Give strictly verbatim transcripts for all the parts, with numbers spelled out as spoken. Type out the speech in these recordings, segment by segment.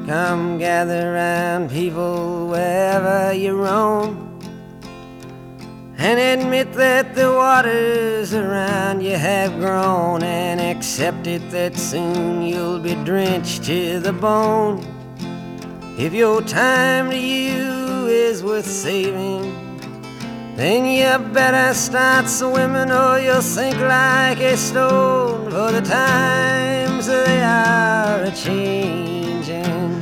Come gather round, people, wherever you roam, and admit that the waters around you have grown, and accept it that soon you'll be drenched to the bone. If your time to you is worth saving, then you better start swimming or you'll sink like a stone, for the times they are a-changing.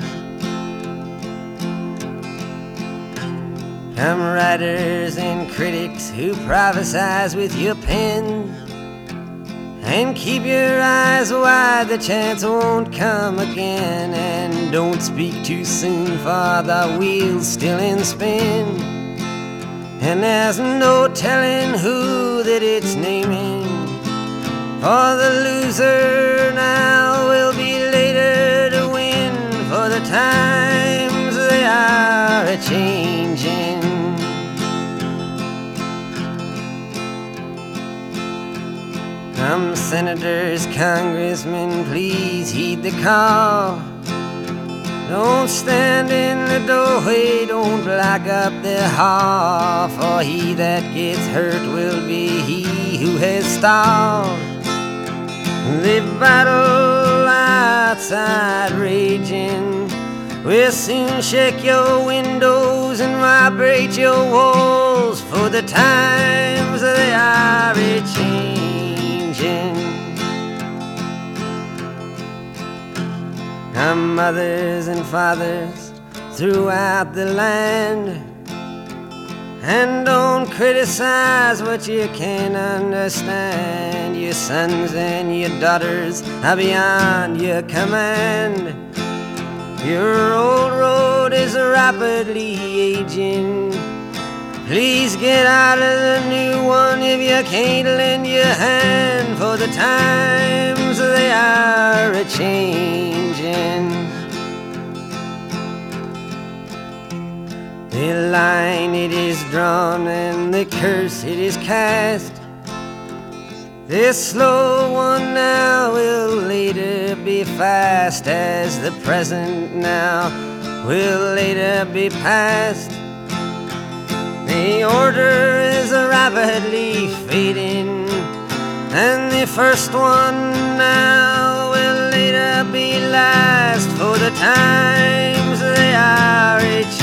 Come writers and critics who prophesize with your pen, and keep your eyes wide, the chance won't come again. And don't speak too soon, for the wheel's still in spin, and there's no telling who that it's naming. For the loser now will be later to win, for the times they are a-changing. Come senators, congressmen, please heed the call. Don't stand in the doorway, don't block up the hall, for he that gets hurt will be he who has stalled. The battle outside raging will soon shake your windows and vibrate your walls, for the times they are a-changing. Come mothers and fathers throughout the land, and don't criticize what you can't understand. Your sons and your daughters are beyond your command. Your old road is rapidly aging. Please get out of the new one if you can't lend your hand, for the times they are a-changing. The line it is drawn and the curse it is cast. This slow one now will later be fast, as the present now will later be past. The order is rapidly fading, and the first one now will later be last, for the times they are a-changing.